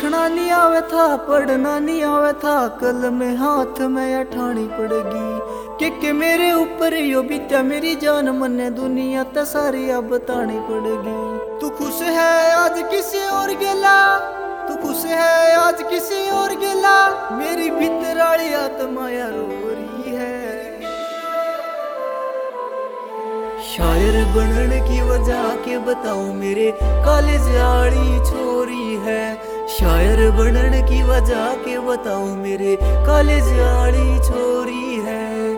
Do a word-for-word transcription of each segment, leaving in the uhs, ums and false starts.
लिखना नहीं आवे था, पढ़ना नहीं आवे था, कलम हाथ में अठानी पड़ेगी कि, कि मेरे ऊपर यो बीत्या मेरी जान मने दुनिया तो सारी अब बतानी पड़ेगी। तू खुश है आज किसी और गिला, तू खुश है आज किसी और गिला, मेरी भीतर वाली आत्मा यार रो रही है। शायर बनने की वजह के बताऊं मेरे कॉलेज आड़ी छोरी है, शायर बनने की वजह के बताऊं मेरे कॉलेज आड़ी छोरी है।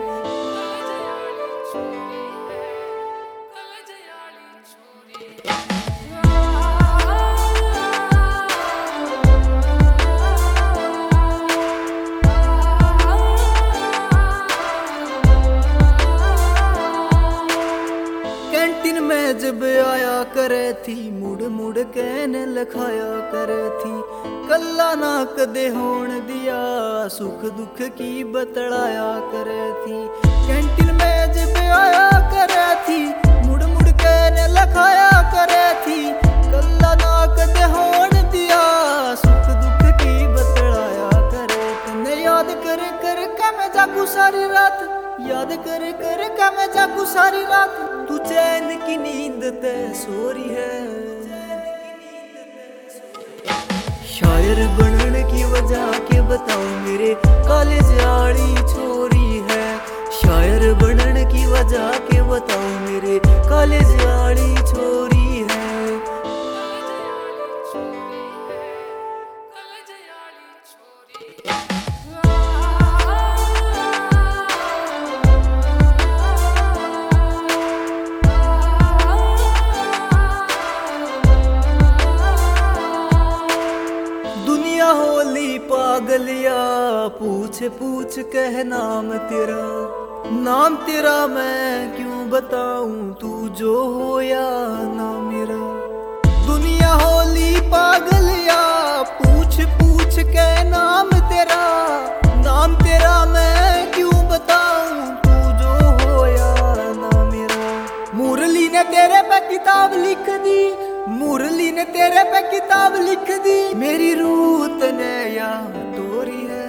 कैंटीन में जब आया करे थी, मुड़ मुड़ कहने लखाया करे थी, कल्ला ना कदे होन दिया, सुख दुख की बतलाया करे थी। कैंटीन में जब आया करे थी, मुड़ मुड़ कहने लखाया करे थी, कल्ला ना कदे होन दिया, सुख दुख की बतलाया करे। तन्ने याद कर कर के मैं जागू सारी रात, याद कर कर के मैं जागू सारी रात, तू चैन की नींद ते सो रही है। शायर बनने की वजह के बताऊं मेरे कॉलेज आड़ी छोरी है, शायर बनने की वजह के बताऊं मेरे कॉलेज आड़ी छोरी है। होली पागलिया पूछ पूछ कह नाम तेरा, नाम तेरा मैं क्यों बताऊं तू जो हो या ना मेरा। दुनिया होली पागलिया पूछ पूछ कह नाम तेरा, नाम तेरा मैं क्यों बताऊं तू जो हो या ना मेरा। मुरली ने तेरे पे किताब लिख दी, मुरली ने तेरे पे किताब लिख दी, मेरी रूह तने याद तोरी है।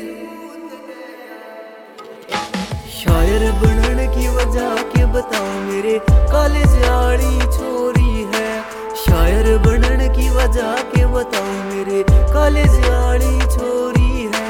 शायर बनने की वजह के बताऊं मेरे कॉलेज आड़ी छोरी है, शायर बनने की वजह के बताऊं मेरे कॉलेज आड़ी छोरी है।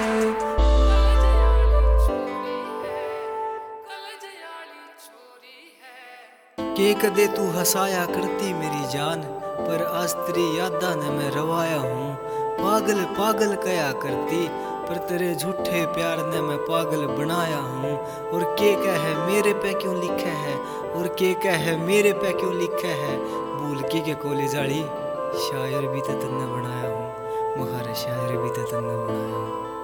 के कदे तू हंसाया करती मेरी जान, पर आज तेरी यादा ने मैं रवाया हूँ। पागल पागल कया करती, पर तेरे झूठे प्यार ने मैं पागल बनाया हूँ। और के कहे मेरे पे क्यों लिखे है, और के कहे मेरे पे क्यों लिखे है, भूल की के कॉलेज आड़ी शायर भी तो तन्ने बनाया हूँ, मगर शायर भी तो तन्ने बनाया हूँ।